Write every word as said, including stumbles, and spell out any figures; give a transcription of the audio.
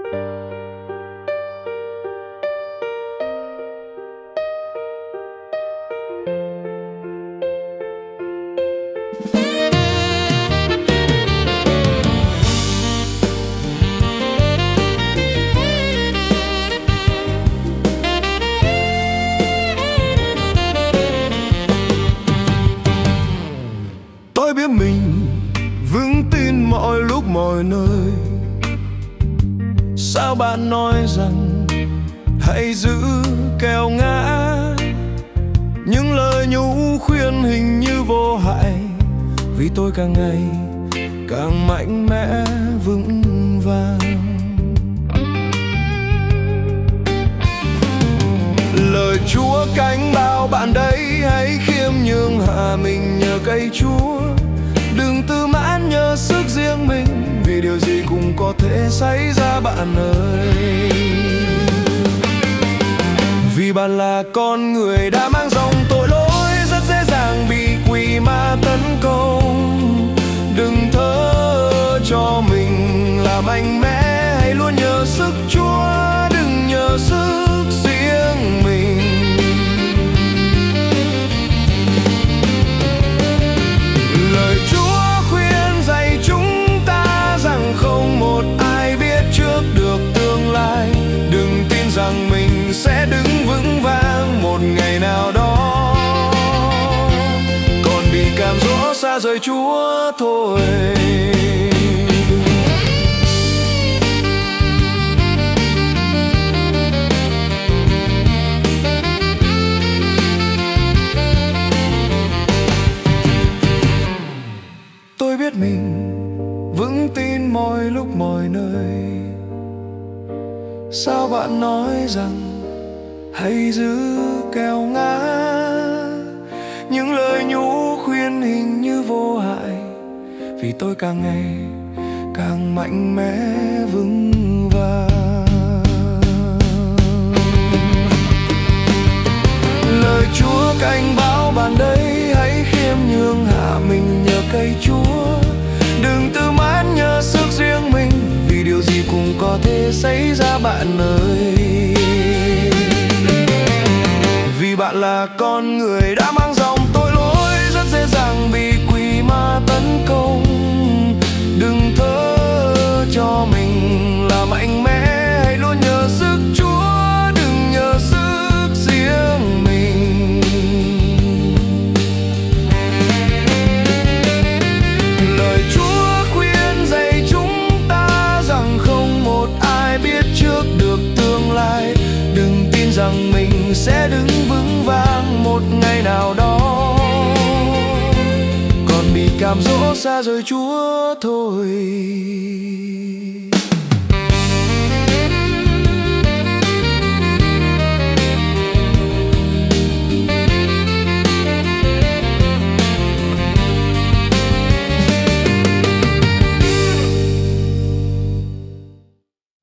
Tôi biết mình vững tin mọi lúc mọi nơi. Sao bạn nói rằng hãy giữ kẻo ngã? Những lời nhủ khuyên hình như vô hại, vì tôi càng ngày càng mạnh mẽ vững vàng. Lời Chúa cảnh báo bạn đấy, hãy khiêm nhường hạ mình nhờ cây Chúa. Đừng tự mãn nhờ sức riêng mình, vì điều gì cũng có thể xảy ra bạn ơi. Vì bạn là con người đã mang dòng tội lỗi, rất dễ dàng bị quỷ ma tấn công. Đừng thở cho mình là mạnh mẽ, hãy luôn nhờ sức Chúa, đừng nhờ sức riêng mình. Lời Chúa khuyên dạy chúng ta rằng không một ai biết trước được tương lai. Đừng tin rằng mình sẽ đứng vững vàng một ngày nào đó, còn bị cám dỗ xa rời Chúa thôi. Tôi biết mình vững tin mọi lúc mọi nơi. Sao bạn nói rằng hãy giữ kẻo ngã? Những lời nhủ khuyên hình như vô hại, vì tôi càng ngày càng mạnh mẽ vững vàng. Lời Chúa cảnh báo bạn đấy, hãy khiêm nhường hạ mình nhờ cây Chúa. Đừng tự mãn nhờ sức riêng mình, vì điều gì cũng có thể xảy ra bạn ơi. Vì bạn là con người đã mang dòng tội lỗi, rất dễ dàng bị quỷ ma tấn công. Đừng thở cho mình là mạnh mẽ, hãy luôn nhờ sức Chúa, đừng nhờ sức riêng mình. Lời Chúa khuyên dạy chúng ta rằng không một ai biết trước được tương lai. Đừng tin rằng mình sẽ đứng vững vàng một ngày nào đó, còn bị cám dỗ xa rời Chúa thôi.